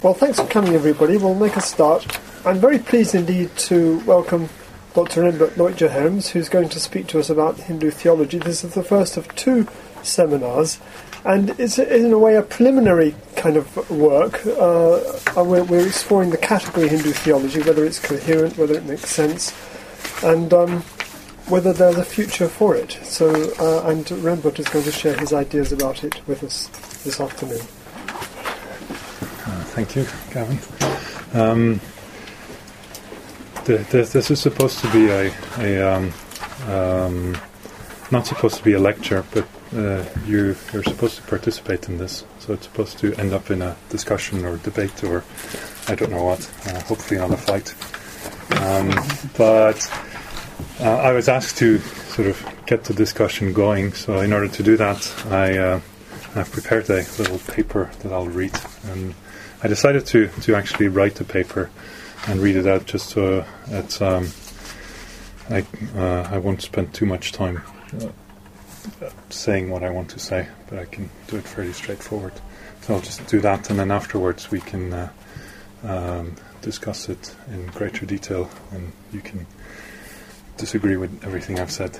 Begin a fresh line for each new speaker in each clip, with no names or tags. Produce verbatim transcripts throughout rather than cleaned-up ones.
Well, thanks for coming, everybody. We'll make a start. I'm very pleased indeed to welcome Doctor Rembert Leutgeherms, who's going to speak to us about Hindu theology. This is the first of two seminars, and it's in a way a preliminary kind of work. Uh, we're, we're exploring the category Hindu theology, whether it's coherent, whether it makes sense, and um, whether there's a future for it. So, uh, and Rembert is going to share his ideas about it with us this afternoon.
Uh, thank you, Gavin. Um, the, the, this is supposed to be a, a um, um, not supposed to be a lecture, but uh, you, you're supposed to participate in this. So it's supposed to end up in a discussion or debate or I don't know what, uh, hopefully not a fight. Um, but uh, I was asked to sort of get the discussion going, so in order to do that, I, uh, I've prepared a little paper that I'll read. And I decided to, to actually write a paper and read it out just so it's, um, I, uh, I won't spend too much time uh, saying what I want to say, but I can do it fairly straightforward. So I'll just do that, and then afterwards we can uh, um, discuss it in greater detail, and you can disagree with everything I've said.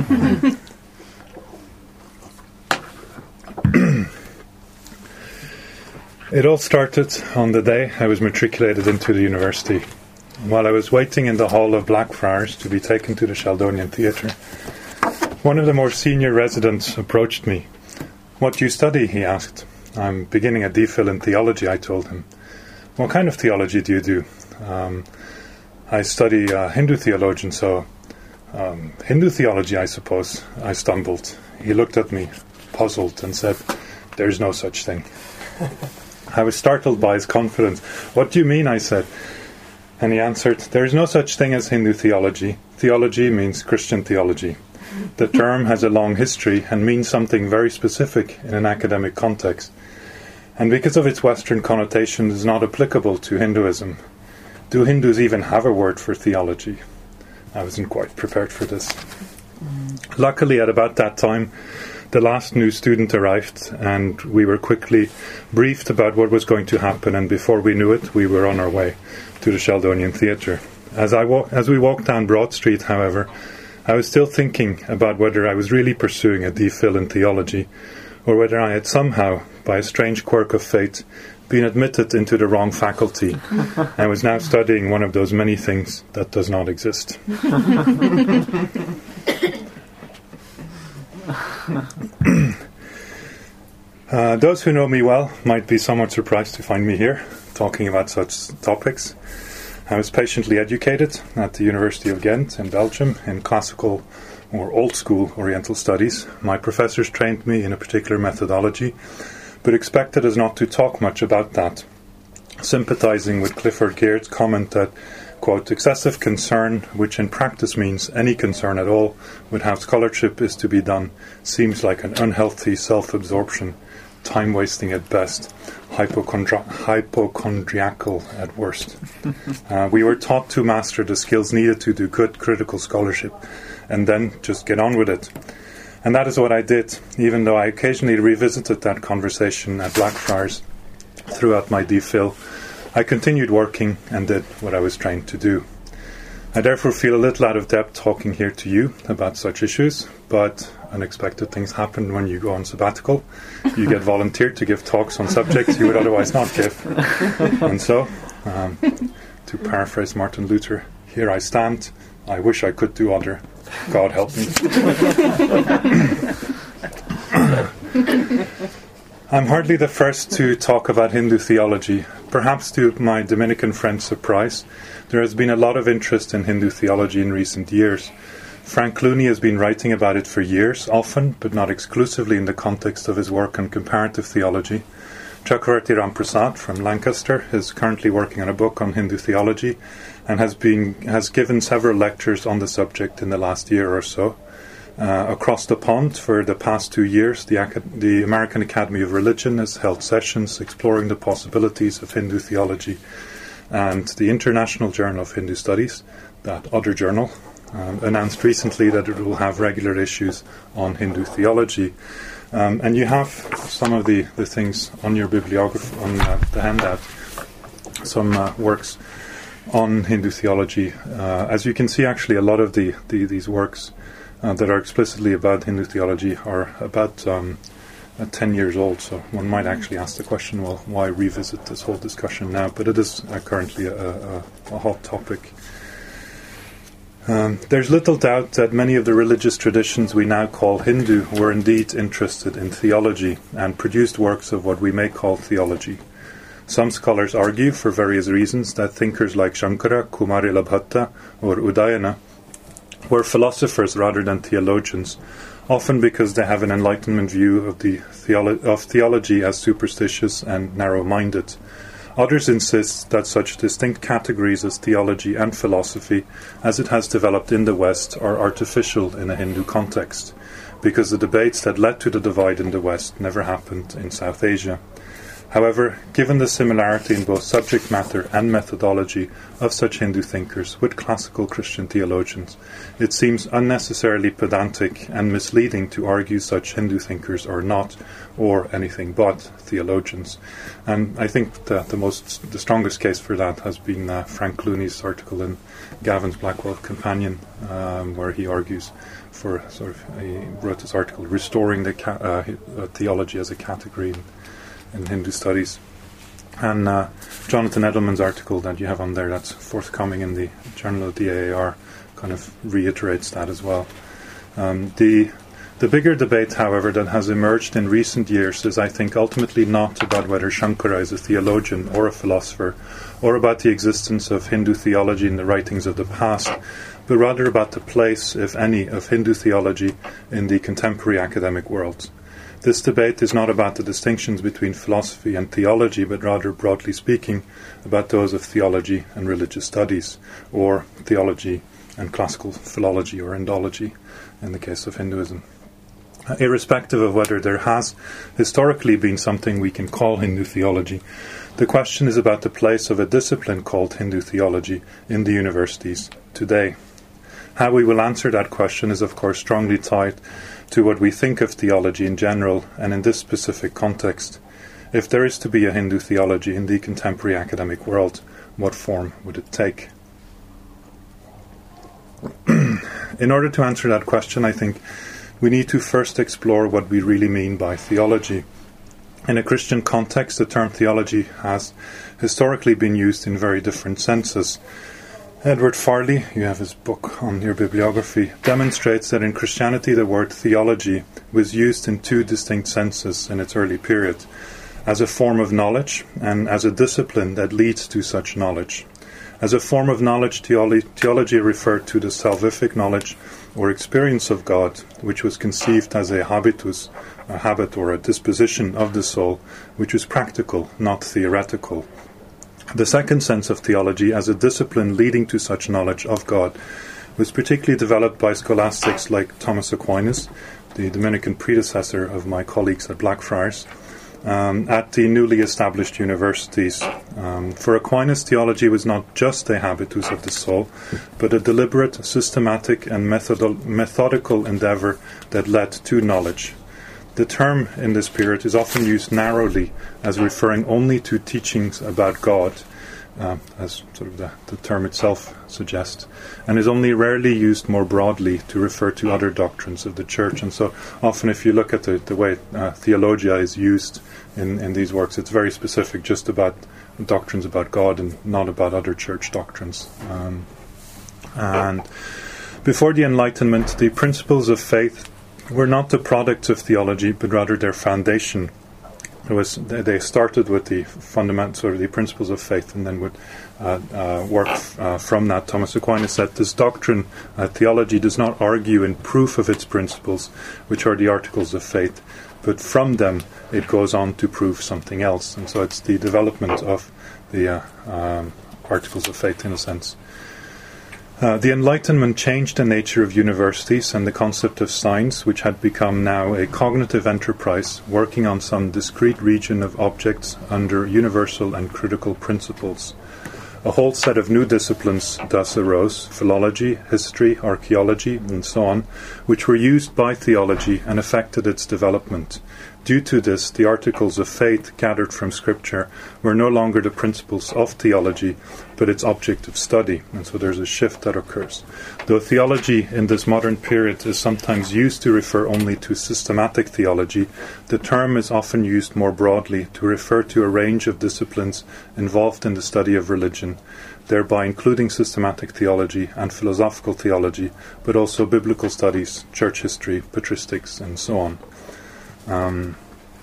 It all started on the day I was matriculated into the university. While I was waiting in the hall of Blackfriars to be taken to the Sheldonian Theatre, one of the more senior residents approached me. "What do you study?" he asked. "I'm beginning a DPhil in theology," I told him. "What kind of theology do you do?" Um, I study uh, Hindu theology, so um, Hindu theology, I suppose. I stumbled. He looked at me, puzzled, and said, "There's no such thing." I was startled by his confidence. "What do you mean?" I said. And he answered, "There is no such thing as Hindu theology. Theology means Christian theology. The term has a long history and means something very specific in an academic context. And because of its Western connotation, it is not applicable to Hinduism. Do Hindus even have a word for theology?" I wasn't quite prepared for this. Luckily, at about that time, the last new student arrived, and we were quickly briefed about what was going to happen, and before we knew it, we were on our way to the Sheldonian Theatre. As I wa- as we walked down Broad Street, however, I was still thinking about whether I was really pursuing a DPhil in theology, or whether I had somehow, by a strange quirk of fate, been admitted into the wrong faculty, and was now studying one of those many things that does not exist. uh, those who know me well might be somewhat surprised to find me here, talking about such topics. I was patiently educated at the University of Ghent in Belgium in classical or old-school Oriental studies. My professors trained me in a particular methodology, but expected us not to talk much about that, sympathizing with Clifford Geert's comment that, quote, "excessive concern, which in practice means any concern at all with how scholarship is to be done, seems like an unhealthy self-absorption, time-wasting at best, hypochondri- hypochondriacal at worst." Uh, we were taught to master the skills needed to do good critical scholarship, and then just get on with it. And that is what I did, even though I occasionally revisited that conversation at Blackfriars throughout my DPhil. I continued working and did what I was trained to do. I therefore feel a little out of depth talking here to you about such issues, but unexpected things happen when you go on sabbatical. You get volunteered to give talks on subjects you would otherwise not give. And so, um, to paraphrase Martin Luther, here I stand. I wish I could do other. God help me. I'm hardly the first to talk about Hindu theology. Perhaps to my Dominican friend's surprise, there has been a lot of interest in Hindu theology in recent years. Frank Clooney has been writing about it for years, often, but not exclusively in the context of his work on comparative theology. Chakravarti Ramprasad from Lancaster is currently working on a book on Hindu theology and has been has given several lectures on the subject in the last year or so. Uh, across the pond, for the past two years, the, Acad- the American Academy of Religion has held sessions exploring the possibilities of Hindu theology, and the International Journal of Hindu Studies, that other journal, um, announced recently that it will have regular issues on Hindu theology. Um, and you have some of the, the things on your bibliography, on uh, the handout. some uh, works on Hindu theology. Uh, as you can see, actually, a lot of the, the these works uh, that are explicitly about Hindu theology are about um, uh, ten years old. So one might actually ask the question, well, why revisit this whole discussion now? But it is uh, currently a, a, a hot topic. Um, there's little doubt that many of the religious traditions we now call Hindu were indeed interested in theology and produced works of what we may call theology. Some scholars argue, for various reasons, that thinkers like Shankara, Kumarilabhatta, or Udayana were philosophers rather than theologians, often because they have an Enlightenment view of, the theolo- of theology as superstitious and narrow-minded. Others insist that such distinct categories as theology and philosophy, as it has developed in the West, are artificial in a Hindu context, because the debates that led to the divide in the West never happened in South Asia. However, given the similarity in both subject matter and methodology of such Hindu thinkers with classical Christian theologians, it seems unnecessarily pedantic and misleading to argue such Hindu thinkers are not, or anything but, theologians. And I think that the most, the strongest case for that has been uh, Frank Clooney's article in Gavin's Blackwell Companion, um, where he argues for sort of, he wrote this article, Restoring the ca- uh, Theology as a Category in, in Hindu Studies. And uh, Jonathan Edelman's article that you have on there, that's forthcoming in the Journal of the A A R, kind of reiterates that as well. Um, the the bigger debate, however, that has emerged in recent years is, I think, ultimately not about whether Shankara is a theologian or a philosopher, or about the existence of Hindu theology in the writings of the past, but rather about the place, if any, of Hindu theology in the contemporary academic world. This debate is not about the distinctions between philosophy and theology, but rather, broadly speaking, about those of theology and religious studies, or theology and classical philology or Indology in the case of Hinduism. Uh, irrespective of whether there has historically been something we can call Hindu theology, the question is about the place of a discipline called Hindu theology in the universities today. How we will answer that question is, of course, strongly tied to what we think of theology in general and in this specific context. If there is to be a Hindu theology in the contemporary academic world, what form would it take? In order to answer that question, I think we need to first explore what we really mean by theology. In a Christian context, the term theology has historically been used in very different senses. Edward Farley, you have his book on your bibliography, demonstrates that in Christianity the word theology was used in two distinct senses in its early period, as a form of knowledge and as a discipline that leads to such knowledge. As a form of knowledge, theolo- theology referred to the salvific knowledge or experience of God, which was conceived as a habitus, a habit or a disposition of the soul, which was practical, not theoretical. The second sense of theology, as a discipline leading to such knowledge of God, was particularly developed by scholastics like Thomas Aquinas, the Dominican predecessor of my colleagues at Blackfriars, um, at the newly established universities. Um, for Aquinas, theology was not just a habitus of the soul, but a deliberate, systematic, and methodol- methodical endeavor that led to knowledge. The term in this period is often used narrowly as referring only to teachings about God, uh, as sort of the, the term itself suggests, and is only rarely used more broadly to refer to other doctrines of the Church. And so often if you look at the, the way uh, theologia is used in, in these works, it's very specific, just about doctrines about God and not about other Church doctrines. Um, and before the Enlightenment, the principles of faith were not the products of theology, but rather their foundation. It was they started with the fundamental, sort of the principles of faith, and then would uh, uh, work uh, from that. Thomas Aquinas said, "This doctrine, uh, theology, does not argue in proof of its principles, which are the articles of faith, but from them it goes on to prove something else." And so it's the development of the uh, um, articles of faith, in a sense. Uh, the Enlightenment changed the nature of universities and the concept of science, which had become now a cognitive enterprise working on some discrete region of objects under universal and critical principles. A whole set of new disciplines thus arose, philology, history, archaeology, and so on, which were used by theology and affected its development. Due to this, the articles of faith gathered from Scripture were no longer the principles of theology, but its object of study. And so there's a shift that occurs. Though theology in this modern period is sometimes used to refer only to systematic theology, the term is often used more broadly to refer to a range of disciplines involved in the study of religion, thereby including systematic theology and philosophical theology, but also biblical studies, church history, patristics, and so on. Um,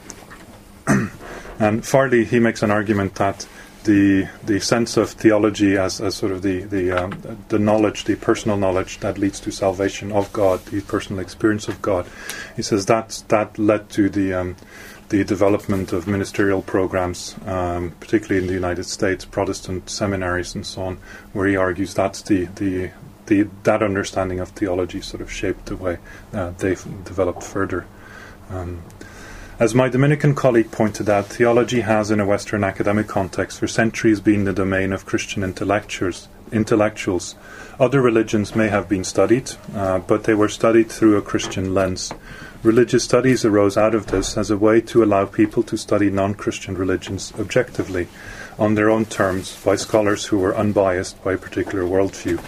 and Farley, he makes an argument that the the sense of theology as, as sort of the the um, the knowledge, the personal knowledge that leads to salvation of God, the personal experience of God, he says that that led to the um, the development of ministerial programs, um, particularly in the United States, Protestant seminaries and so on, where he argues that's the the, the that understanding of theology sort of shaped the way uh, they've developed further. Um, as my Dominican colleague pointed out, theology has, in a Western academic context, for centuries been the domain of Christian intellectuals. Intellectuals. Other religions may have been studied, uh, but they were studied through a Christian lens. Religious studies arose out of this as a way to allow people to study non-Christian religions objectively, on their own terms, by scholars who were unbiased by a particular worldview.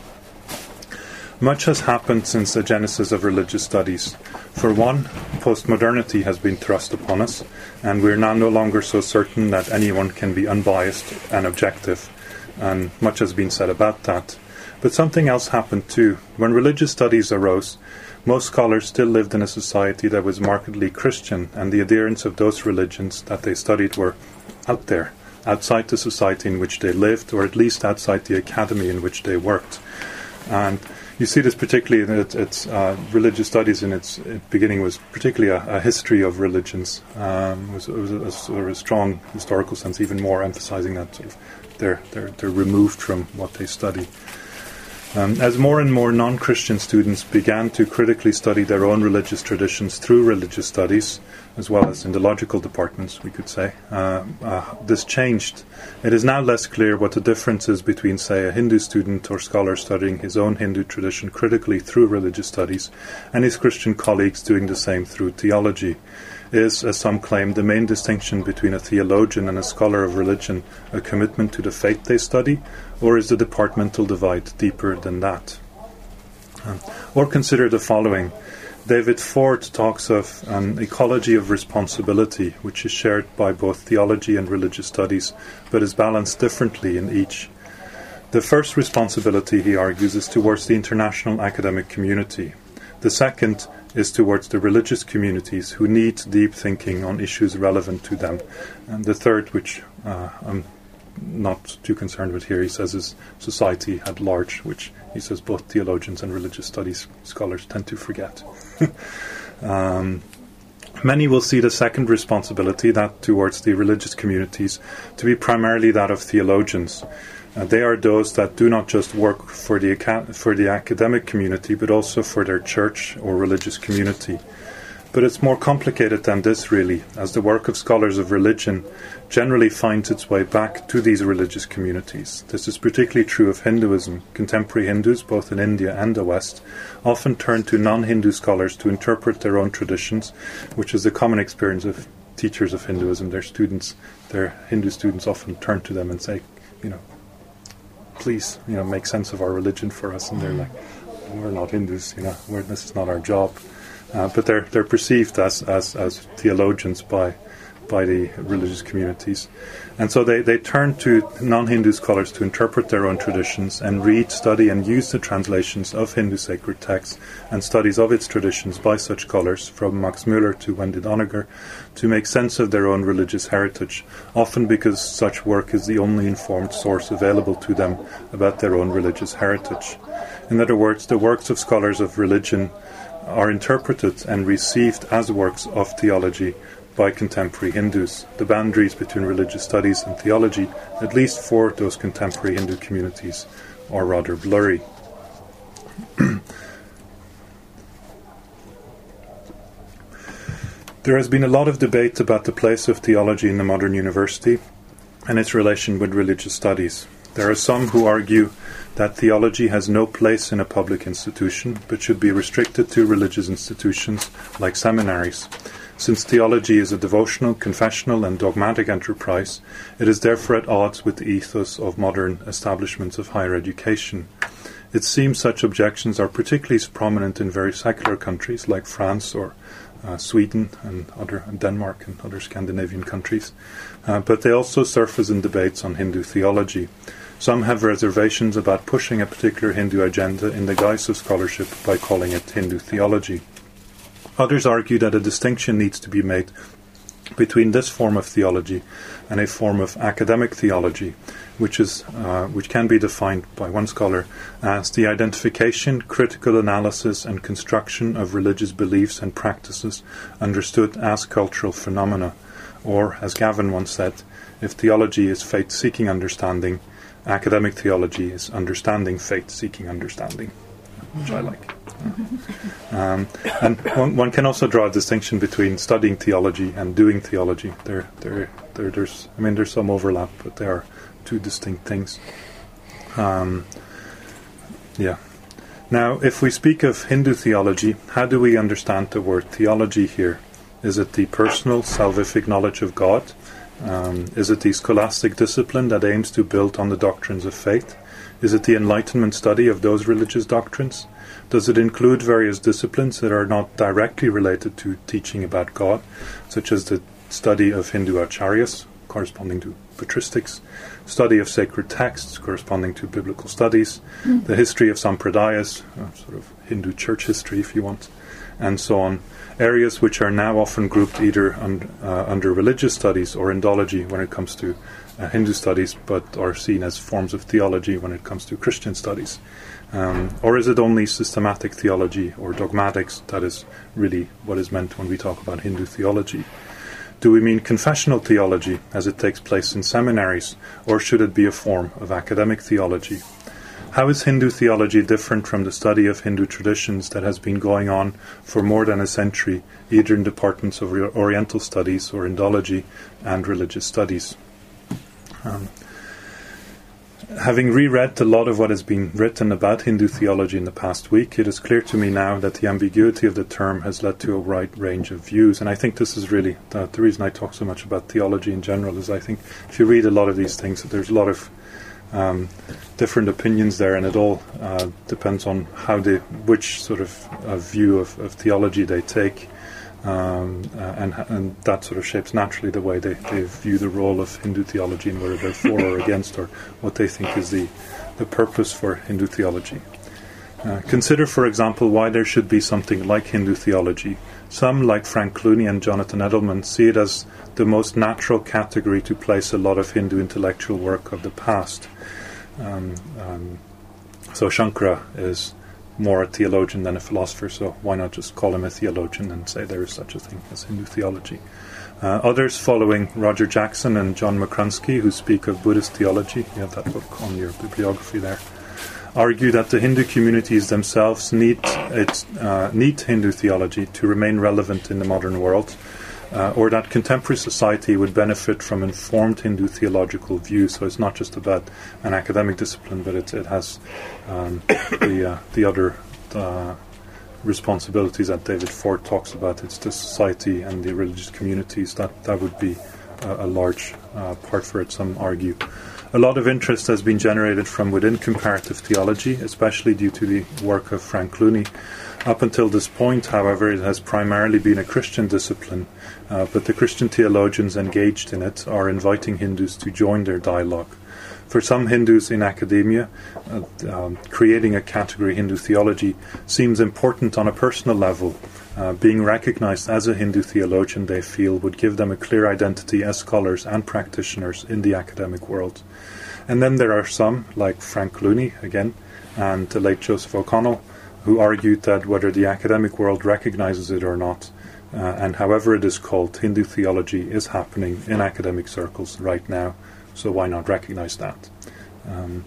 Much has happened since the genesis of religious studies. For one, postmodernity has been thrust upon us, and we are now no longer so certain that anyone can be unbiased and objective, and much has been said about that. But something else happened too. When religious studies arose, most scholars still lived in a society that was markedly Christian, and the adherents of those religions that they studied were out there, outside the society in which they lived, or at least outside the academy in which they worked. And you see this particularly in its, its uh, religious studies in its beginning was particularly a, a history of religions. Um, it was, it was a, a sort of a strong historical sense, even more emphasizing that sort of they're, they're, they're removed from what they study. Um, as more and more non-Christian students began to critically study their own religious traditions through religious studies, as well as in the logical departments, we could say, uh, uh, this changed. It is now less clear what the difference is between, say, a Hindu student or scholar studying his own Hindu tradition critically through religious studies and his Christian colleagues doing the same through theology. Is, as some claim, the main distinction between a theologian and a scholar of religion a commitment to the faith they study, or is the departmental divide deeper than that? Um, or consider the following. David Ford talks of an ecology of responsibility, which is shared by both theology and religious studies, but is balanced differently in each. The first responsibility, he argues, is towards the international academic community. The second is towards the religious communities who need deep thinking on issues relevant to them. And the third, which uh, I'm not too concerned with here, he says is society at large, which he says both theologians and religious studies scholars tend to forget. um, many will see the second responsibility, that towards the religious communities, to be primarily that of theologians. Uh, they are those that do not just work for the aca- for the academic community, but also for their church or religious community. But it's more complicated than this, really, as the work of scholars of religion generally finds its way back to these religious communities. This is particularly true of Hinduism. Contemporary Hindus, both in India and the West, often turn to non-Hindu scholars to interpret their own traditions, which is the common experience of teachers of Hinduism. Their students, their Hindu students often turn to them and say, you know, please, you know, make sense of our religion for us. And they're like, we're not Hindus, you know, we're, this is not our job. Uh, but they're they're perceived as, as, as theologians by by the religious communities. And so they, they turn to non-Hindu scholars to interpret their own traditions and read, study and use the translations of Hindu sacred texts and studies of its traditions by such scholars, from Max Müller to Wendy Doniger, to make sense of their own religious heritage, often because such work is the only informed source available to them about their own religious heritage. In other words, the works of scholars of religion are interpreted and received as works of theology by contemporary Hindus. The boundaries between religious studies and theology, at least for those contemporary Hindu communities, are rather blurry. There has been a lot of debate about the place of theology in the modern university and its relation with religious studies. There are some who argue that theology has no place in a public institution, but should be restricted to religious institutions like seminaries. Since theology is a devotional, confessional and dogmatic enterprise, it is therefore at odds with the ethos of modern establishments of higher education. It seems such objections are particularly prominent in very secular countries like France or uh, Sweden and other and Denmark and other Scandinavian countries, uh, but they also surface in debates on Hindu theology. Some have reservations about pushing a particular Hindu agenda in the guise of scholarship by calling it Hindu theology. Others argue that a distinction needs to be made between this form of theology and a form of academic theology, which is uh, which can be defined by one scholar as the identification, critical analysis and construction of religious beliefs and practices understood as cultural phenomena, or, as Gavin once said, if theology is faith-seeking understanding, academic theology is understanding faith-seeking understanding, which I like. Um, and one, one can also draw a distinction between studying theology and doing theology. There, there, there, there's, I mean, there's some overlap, but they are two distinct things. Um, yeah. Now, if we speak of Hindu theology, how do we understand the word theology here? Is it the personal, salvific knowledge of God? Um, is it the scholastic discipline that aims to build on the doctrines of faith? Is it the Enlightenment study of those religious doctrines? Does it include various disciplines that are not directly related to teaching about God, such as the study of Hindu acharyas, corresponding to patristics, study of sacred texts, corresponding to biblical studies, mm. the history of sampradayas, uh, sort of Hindu church history if you want, and so on, areas which are now often grouped either un, uh, under religious studies or Indology when it comes to uh, Hindu studies, but are seen as forms of theology when it comes to Christian studies. Um, or is it only systematic theology or dogmatics that is really what is meant when we talk about Hindu theology? Do we mean confessional theology as it takes place in seminaries, or should it be a form of academic theology? How is Hindu theology different from the study of Hindu traditions that has been going on for more than a century, either in departments of Oriental studies or Indology and religious studies? Um, Having reread a lot of what has been written about Hindu theology in the past week, it is clear to me now that the ambiguity of the term has led to a wide range of views. And I think this is really the, the reason I talk so much about theology in general, is I think if you read a lot of these things, there's a lot of um, different opinions there, and it all uh, depends on how they, which sort of uh, view of, of theology they take. Um, uh, and, and that sort of shapes naturally the way they, they view the role of Hindu theology and whether they're for or against, or what they think is the, the purpose for Hindu theology. Uh, consider, for example, why there should be something like Hindu theology. Some, like Frank Clooney and Jonathan Edelman, see it as the most natural category to place a lot of Hindu intellectual work of the past. Um, um, so Shankara is more a theologian than a philosopher, so why not just call him a theologian and say there is such a thing as Hindu theology? Uh, others, following Roger Jackson and John McCrunsky, who speak of Buddhist theology, you have that book on your bibliography there, argue that the Hindu communities themselves need, it, uh, need Hindu theology to remain relevant in the modern world, uh, or that contemporary society would benefit from informed Hindu theological views. So it's not just about an academic discipline, but it, it has um, the, uh, the other uh, responsibilities that David Ford talks about. It's the society and the religious communities. That, that would be a, a large uh, part for it, some argue. A lot of interest has been generated from within comparative theology, especially due to the work of Frank Clooney. Up until this point, however, it has primarily been a Christian discipline, uh, but the Christian theologians engaged in it are inviting Hindus to join their dialogue. For some Hindus in academia, uh, um, creating a category Hindu theology seems important on a personal level. Uh, being recognized as a Hindu theologian, they feel, would give them a clear identity as scholars and practitioners in the academic world. And then there are some, like Frank Clooney, again, and the late Joseph O'Connell, who argued that whether the academic world recognizes it or not, uh, and however it is called, Hindu theology is happening in academic circles right now, so why not recognize that? Um,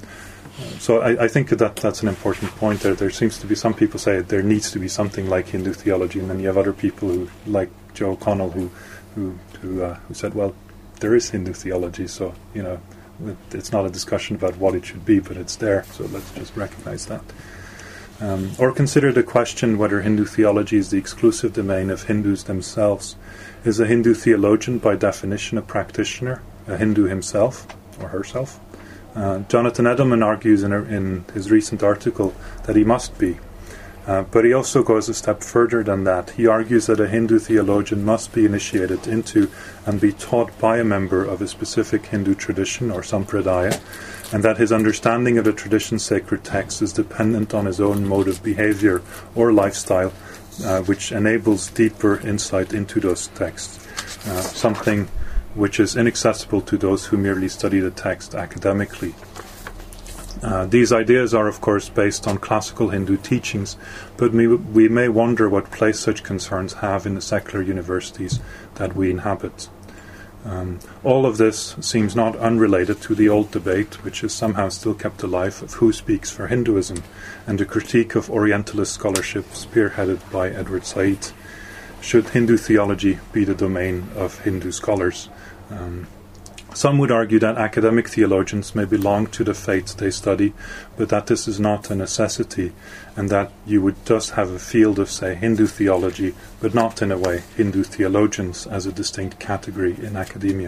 so I, I think that that's an important point there. There seems to be some people say there needs to be something like Hindu theology, and then you have other people who, like Joe O'Connell, who who who, uh, who said, well, there is Hindu theology, so you know, it's not a discussion about what it should be, but it's there, so let's just recognize that. Um, or consider the question whether Hindu theology is the exclusive domain of Hindus themselves. Is a Hindu theologian by definition a practitioner, a Hindu himself or herself? Uh, Jonathan Edelman argues in, a, in his recent article that he must be. Uh, but he also goes a step further than that. He argues that a Hindu theologian must be initiated into and be taught by a member of a specific Hindu tradition or sampradaya, and that his understanding of a tradition's sacred text is dependent on his own mode of behavior or lifestyle, uh, which enables deeper insight into those texts, uh, something which is inaccessible to those who merely study the text academically. Uh, these ideas are, of course, based on classical Hindu teachings, but we, we may wonder what place such concerns have in the secular universities that we inhabit. Um, all of this seems not unrelated to the old debate, which is somehow still kept alive, of who speaks for Hinduism, and the critique of Orientalist scholarship spearheaded by Edward Said. Should Hindu theology be the domain of Hindu scholars? Um, Some would argue that academic theologians may belong to the faith they study, but that this is not a necessity, and that you would thus have a field of, say, Hindu theology, but not, in a way, Hindu theologians as a distinct category in academia.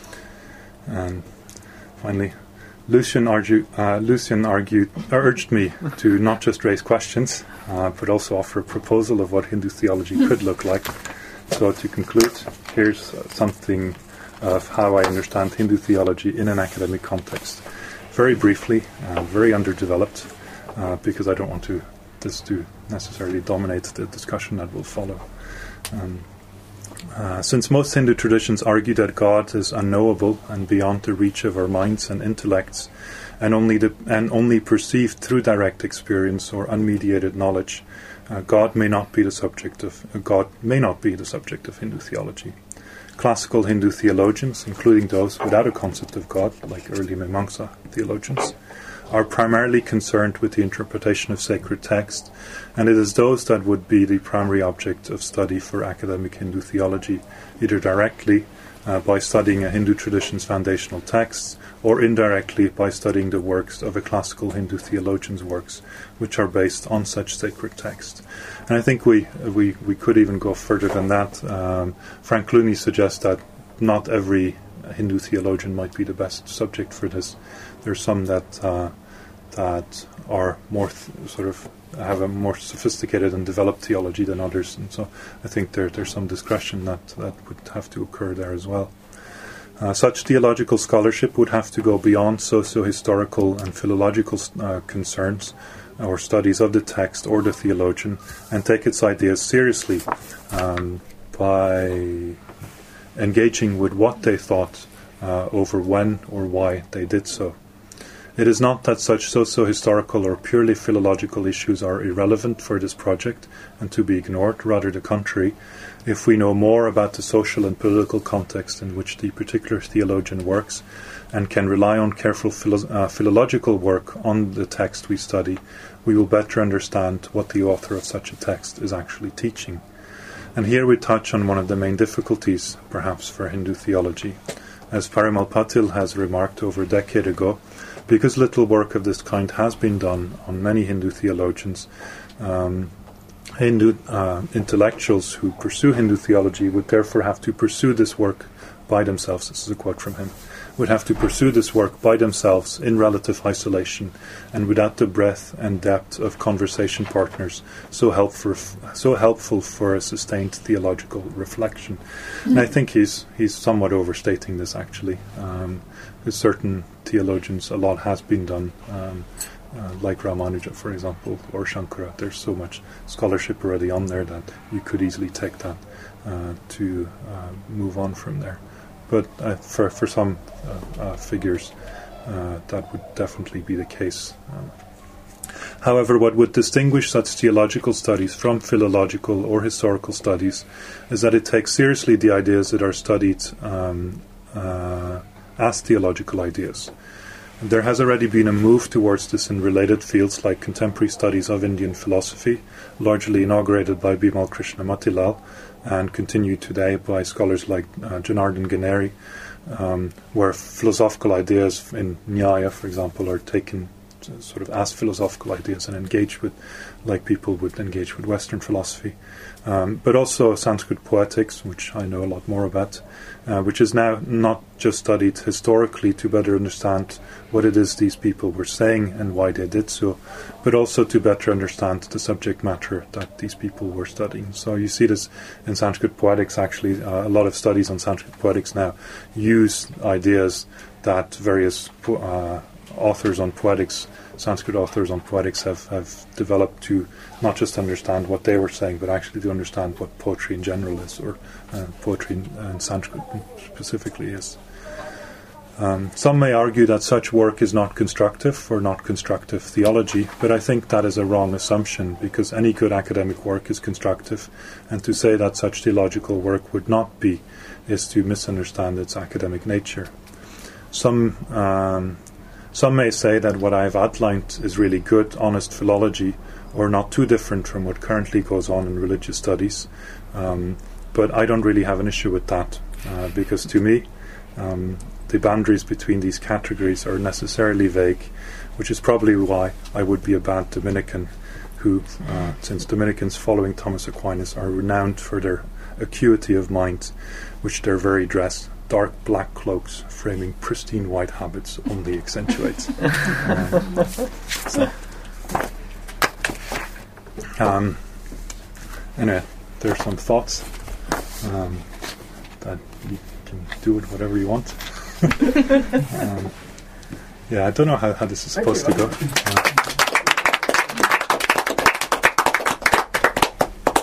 And finally, Lucian, argue, uh, Lucian argued, urged me to not just raise questions, uh, but also offer a proposal of what Hindu theology could look like. So to conclude, here's uh, something of how I understand Hindu theology in an academic context. Very briefly, uh, very underdeveloped, uh, because I don't want to this to necessarily dominate the discussion that will follow. Um, uh, since most Hindu traditions argue that God is unknowable and beyond the reach of our minds and intellects, and only the, and only perceived through direct experience or unmediated knowledge, uh, God may not be the subject of uh, God may not be the subject of Hindu theology. Classical Hindu theologians, including those without a concept of God, like early Mimamsa theologians, are primarily concerned with the interpretation of sacred text, and it is those that would be the primary object of study for academic Hindu theology, either directly uh, by studying a Hindu tradition's foundational texts, or indirectly by studying the works of a classical Hindu theologian's works, which are based on such sacred text. And I think we we, we could even go further than that. Um, Frank Clooney suggests that not every Hindu theologian might be the best subject for this. There are some that uh, that are more th- sort of have a more sophisticated and developed theology than others, and so I think there there's some discretion that, that would have to occur there as well. Uh, such theological scholarship would have to go beyond socio-historical and philological uh, concerns or studies of the text or the theologian, and take its ideas seriously um, by engaging with what they thought uh, over when or why they did so. It is not that such socio-historical or purely philological issues are irrelevant for this project and to be ignored, rather the contrary. If we know more about the social and political context in which the particular theologian works, and can rely on careful philo- uh, philological work on the text we study, we will better understand what the author of such a text is actually teaching. And here we touch on one of the main difficulties, perhaps, for Hindu theology. As Parimal Patil has remarked over a decade ago, because little work of this kind has been done on many Hindu theologians, um, Hindu uh, intellectuals who pursue Hindu theology would therefore have to pursue this work by themselves. This is a quote from him. Would have to pursue this work by themselves in relative isolation and without the breadth and depth of conversation partners so helpful, so helpful for a sustained theological reflection. Mm-hmm. And I think he's he's somewhat overstating this, actually. Um, with certain theologians, a lot has been done, um, uh, like Ramanuja, for example, or Shankara. There's so much scholarship already on there that you could easily take that uh, to uh, move on from there. But uh, for for some uh, uh, figures, uh, that would definitely be the case. Um, however, what would distinguish such theological studies from philological or historical studies is that it takes seriously the ideas that are studied um, uh, as theological ideas. There has already been a move towards this in related fields like contemporary studies of Indian philosophy, largely inaugurated by Bimal Krishna Matilal, and continued today by scholars like uh, Janardhan Ganeri, um, where philosophical ideas in Nyaya, for example, are taken uh, sort of ask philosophical ideas and engage with, like people would engage with Western philosophy. Um, but also Sanskrit poetics, which I know a lot more about, uh, which is now not just studied historically to better understand what it is these people were saying and why they did so, but also to better understand the subject matter that these people were studying. So you see this in Sanskrit poetics, actually. Uh, a lot of studies on Sanskrit poetics now use ideas that various po- uh, authors on poetics, Sanskrit authors on poetics have, have developed to not just understand what they were saying, but actually to understand what poetry in general is, or uh, poetry in, uh, in Sanskrit specifically is. Um, some may argue that such work is not constructive or not constructive theology, but I think that is a wrong assumption, because any good academic work is constructive, and to say that such theological work would not be is to misunderstand its academic nature. Some um, some may say that what I have outlined is really good, honest philology, or not too different from what currently goes on in religious studies, um, but I don't really have an issue with that, uh, because to me, um, the boundaries between these categories are necessarily vague, which is probably why I would be a bad Dominican, who, uh, since Dominicans following Thomas Aquinas are renowned for their acuity of mind, which their very dress, dark black cloaks framing pristine white habits, only accentuates. um, so, um, anyway, there are some thoughts um, that you can do with whatever you want. um, yeah, I don't know how, how this is supposed to go. Uh,